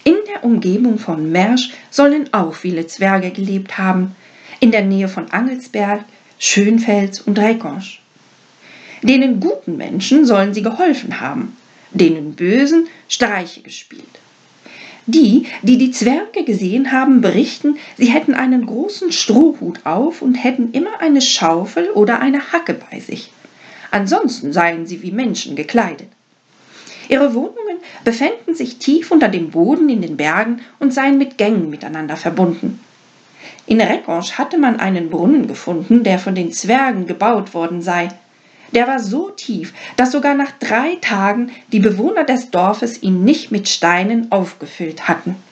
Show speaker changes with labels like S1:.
S1: In der Umgebung von Mersch sollen auch viele Zwerge gelebt haben, in der Nähe von Angelsberg, Schönfels und Reckonsch. Denen guten Menschen sollen sie geholfen haben, denen bösen Streiche gespielt. Die Zwerge gesehen haben, berichten, sie hätten einen großen Strohhut auf und hätten immer eine Schaufel oder eine Hacke bei sich. Ansonsten seien sie wie Menschen gekleidet. Ihre Wohnungen befänden sich tief unter dem Boden in den Bergen und seien mit Gängen miteinander verbunden. In Reckonsch hatte man einen Brunnen gefunden, der von den Zwergen gebaut worden sei. Der war so tief, dass sogar nach 3 Tagen die Bewohner des Dorfes ihn nicht mit Steinen aufgefüllt hatten.